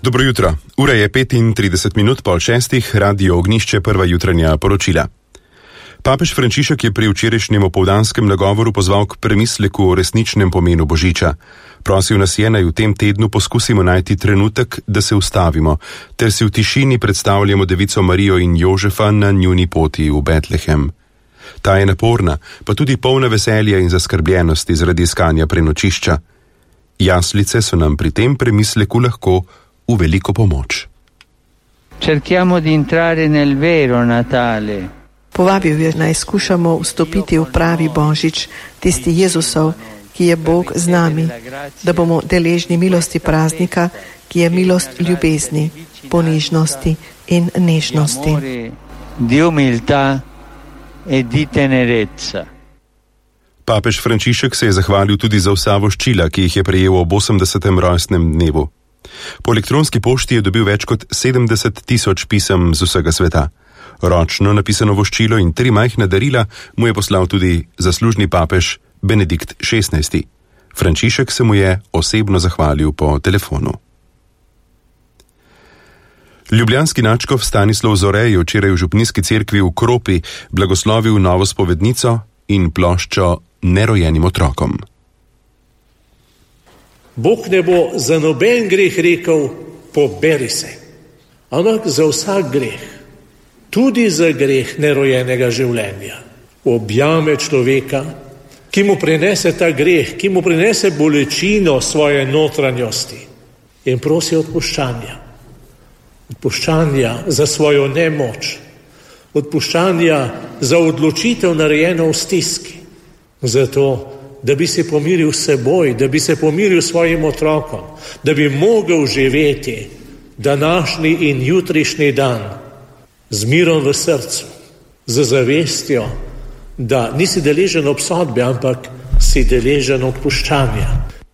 Dobro jutro. Ura je 35 minut po 6. Radio Ognjišče, prva jutranja poročila. Papež Frančišek je pri včerajšnjem opoldanskem nagovoru pozval k premisleku o resničnem pomenu Božiča. Prosil nas je, naj v tem tednu poskusimo najti trenutek, da se ustavimo, ter si v tišini predstavljamo Devico Marijo in Jožefa na njuni poti v Betlehem. Ta je naporna, pa tudi polna veselja in zaskrbljenosti zaradi iskanja prenočišča. Jaslice so nam pri tem premisleku lahko v veliko pomoč. Cerchiamo di entrare nel vero Natale. Povabil je, naj skušamo vstopiti v pravi Božič, tisti Jezusov, ki je Bog z nami, da bomo deležni milosti praznika, ki je milost ljubezni, ponižnosti in nežnosti. Di umiltà e di tenerezza. Papež Frančišek se je zahvalil tudi za vsa voščila, ki jih je prejel ob 80. rojstnem dnevu. Po elektronski pošti je dobil več kot 70.000 pisem z vsega sveta. Ročno napisano voščilo in 3 majhna darila mu je poslal tudi zaslužni papež Benedikt XVI. Frančišek se mu je osebno zahvalil po telefonu. Ljubljanski nadškof Stanislav Zore je včeraj v župnijski cerkvi v Kropi blagoslovil novo spovednico in ploščo nerojenim otrokom. Bog ne bo za noben greh rekel, poberi se, ampak za vsak greh, tudi za greh nerojenega življenja, objame človeka, ki mu prinese ta greh, ki mu prinese bolečino svoje notranjosti in prosi odpuščanja. Odpuščanja za svojo nemoč, odpuščanja za odločitev narejeno v stiski, zato da bi se pomiril s seboj, da bi se pomiril s svojim otrokom, da bi mogel živeti današnji in jutrišnji dan z mirom v srcu, z zavestjo, da nisi deležen obsodbe, ampak si deležen odpuščanja.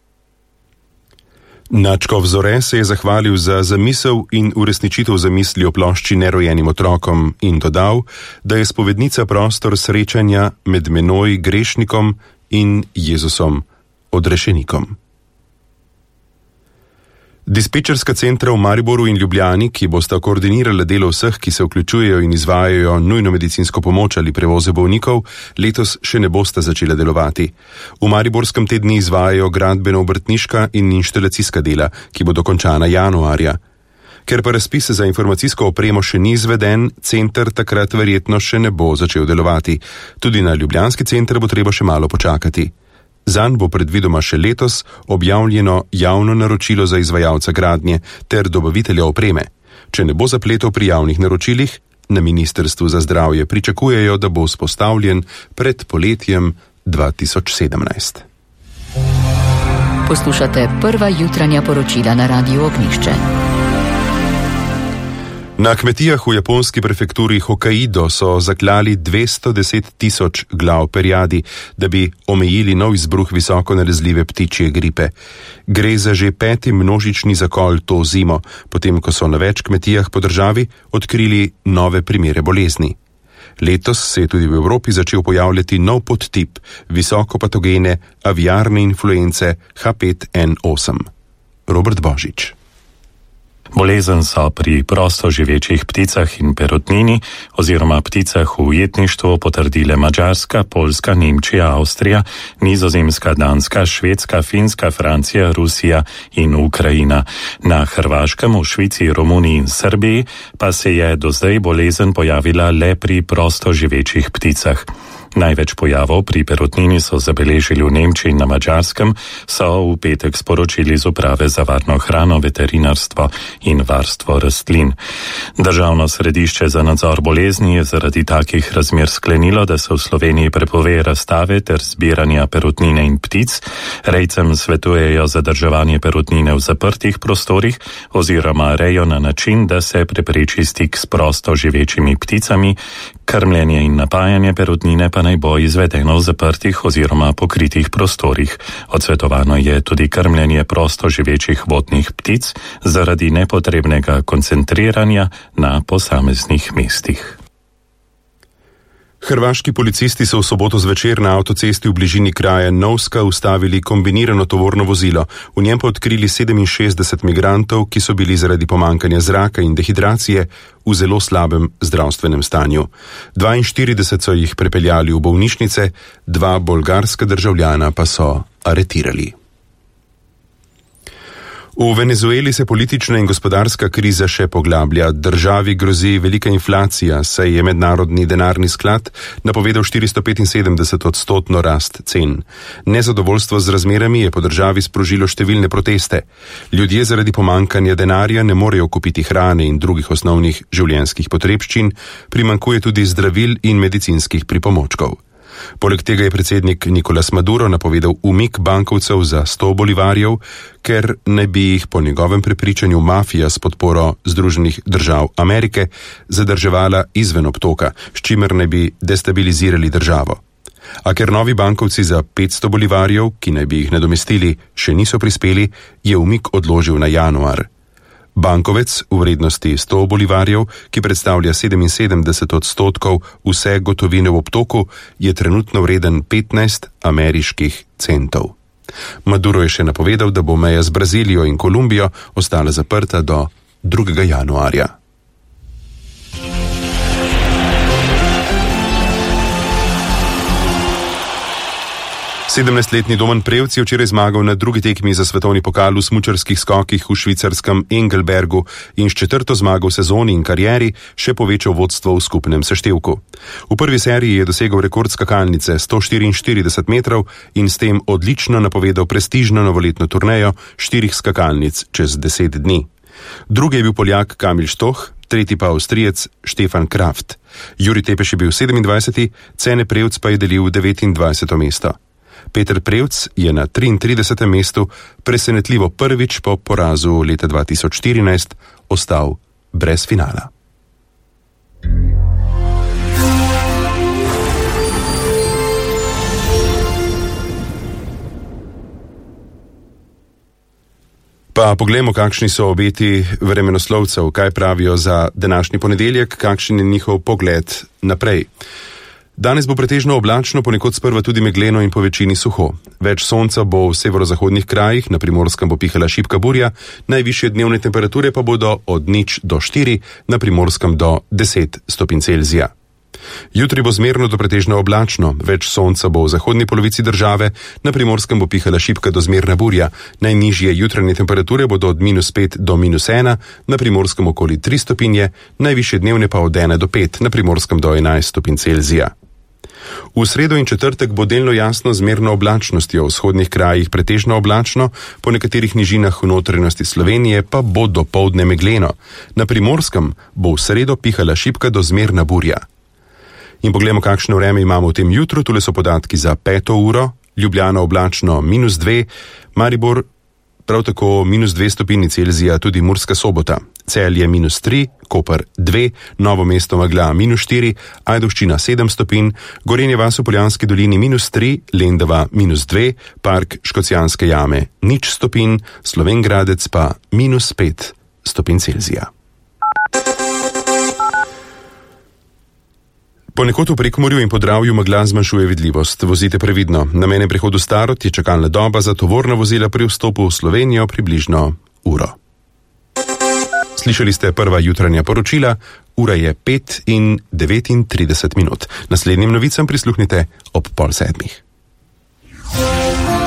Nadškof Zore se je zahvalil za zamisel in uresničitev zamisli o plošči nerojenim otrokom in dodal, da je spovednica prostor srečanja med menoj grešnikom in Jezusom odrešenikom. Dispečerska centra v Mariboru in Ljubljani, ki bosta koordinirala delo vseh, ki se vključujejo in izvajajo nujno medicinsko pomoč ali prevoze bolnikov, letos še ne bosta začela delovati. V Mariborskem tedni izvajajo gradbeno-obrtniška in inštalacijska dela, ki bodo končana januarja. Ker pa razpis za informacijsko opremo še ni izveden, center takrat verjetno še ne bo začel delovati. Tudi na ljubljanski center bo treba še malo počakati. Zanj bo predvidoma še letos objavljeno javno naročilo za izvajalca gradnje ter dobavitelja opreme. Če ne bo zapletov pri javnih naročilih, na Ministrstvu za zdravje pričakujejo, da bo vzpostavljen pred poletjem 2017. Poslušate prva jutranja poročila na Radiu Ognjišče. Na kmetijah v japonski prefekturi Hokkaido so zaklali 210.000 glav perjadi, da bi omejili nov izbruh visoko nalezljive ptičje gripe. Gre za že 5. množični zakol to zimo, potem ko so na več kmetijah po državi odkrili nove primere bolezni. Letos se je tudi v Evropi začel pojavljati nov podtip visokopatogene aviarne influence H5N8. Robert Božič. Bolezen so pri prostoživečih pticah in perutnini oziroma pticah v ujetništvu potrdile Madžarska, Poljska, Nemčija, Avstrija, Nizozemska, Danska, Švedska, Finska, Francija, Rusija in Ukrajina. Na Hrvaškem, v Švici, Romuniji in Srbiji pa se je do zdaj bolezen pojavila le pri prostoživečih pticah. Največ pojavov pri perutnini so zabeležili v Nemčiji in na Madžarskem, so v petek sporočili z Uprave za varno hrano, veterinarstvo in varstvo rastlin. Državno središče za nadzor bolezni je zaradi takih razmer sklenilo, da se v Sloveniji prepove razstave ter zbiranja perutnine in ptic. Rejcem svetujejo zadrževanje perutnine v zaprtih prostorih oziroma rejo na način, da se prepreči stik s prosto živečimi pticami. Krmljenje in napajanje perutnine pa naj bo izvedeno v zaprtih oziroma pokritih prostorih. Odsvetovano je tudi krmljenje prosto živečih vodnih ptic zaradi nepotrebnega koncentriranja na posameznih mestih. Hrvaški policisti so v soboto zvečer na avtocesti v bližini kraja Novska ustavili kombinirano tovorno vozilo. V njem pa odkrili 67 migrantov, ki so bili zaradi pomankanja zraka in dehidracije v zelo slabem zdravstvenem stanju. 42 so jih prepeljali v bolnišnice, 2 bolgarska državljana pa so aretirali. V Venezueli se politična in gospodarska kriza še poglablja. Državi grozi velika inflacija, saj je Mednarodni denarni sklad napovedal 475% rast cen. Nezadovoljstvo z razmerami je po državi sprožilo številne proteste. Ljudje zaradi pomankanja denarja ne morejo kupiti hrane in drugih osnovnih življenjskih potrebščin, primanjkuje tudi zdravil in medicinskih pripomočkov. Poleg tega je predsednik Nicolás Maduro napovedal umik bankovcev za 100 bolivarjev, ker naj bi jih po njegovem prepričanju mafija s podporo Združenih držav Amerike zadrževala izven obtoka, s čimer naj bi destabilizirali državo. A ker novi bankovci za 500 bolivarjev, ki naj bi jih nadomestili, še niso prispeli, je umik odložil na januar. Bankovec v vrednosti 100 bolivarjev, ki predstavlja 77% vse gotovine v obtoku, je trenutno vreden 15 ameriških centov. Maduro je še napovedal, da bo meja z Brazilijo in Kolumbijo ostala zaprta do 2. januarja. 17-letni Domen Prevc je včeraj zmagal na drugi tekmi za svetovni pokal v smučarskih skokih v švicarskem Engelbergu in s 4. zmago v sezoni in karieri še povečal vodstvo v skupnem seštevku. V prvi seriji je dosegel rekord skakalnice 144 metrov in s tem odlično napovedal prestižno novoletno turnejo 4 skakalnic čez 10 dni. Drugi je bil Poljak Kamil Štoh, tretji pa Avstrijec Štefan Kraft. Jurij Tepeš je bil 27., Cene Prevc pa je delil 29. mesto. Peter Prevc je na 33. mestu presenetljivo prvič po porazu leta 2014 ostal brez finala. Pa poglejmo, kakšni so obeti vremenoslovcev, kaj pravijo za današnji ponedeljek, kakšen je njihov pogled naprej. Danes bo pretežno oblačno, ponekod sprva tudi megleno in po večini suho. Več sonca bo v severozahodnih krajih, na Primorskem bo pihala šibka burja, najvišje dnevne temperature pa bodo od 0 do 4, na Primorskem do 10 stopinj Celzija. Jutri bo zmerno do pretežno oblačno, več sonca bo v zahodni polovici države, na Primorskem bo pihala šibka do zmerna burja, najnižje jutranje temperature bodo od -5 do -1, na Primorskem okoli 3 stopinje, najvišje dnevne pa od 1 do 5, na Primorskem do 11 stopinj Celzija. V sredo in četrtek bo delno jasno zmerno oblačnostjo, v vzhodnih krajih pretežno oblačno, po nekaterih nižinah v notranjosti Slovenije pa bo dopoldne megleno. Na Primorskem bo v sredo pihala šibka do zmerna burja. In poglejmo, kakšno vreme imamo v tem jutru. Tule so podatki za 5. uro, Ljubljana oblačno -2, Maribor prav tako -2 stopinji Celzija, tudi Murska Sobota, Celje -3, Koper 2, Novo mesto megla -4, Ajdovščina 7 stopinj, Gorenje vas v Poljanski dolini -3, Lendava -2, Park Škocjanske jame 0 stopinj, Slovenj Gradec pa -5 stopinj Celzija. Ponekod v Prekmurju in Podravju megla zmanjšuje vidljivost. Vozite previdno. Na mejnem prehodu Starod je čakalna doba za tovorna vozila pri vstopu v Slovenijo približno uro. Slišali ste prva jutranja poročila, ura je 5:39. Naslednjim novicam prisluhnite ob 6:30.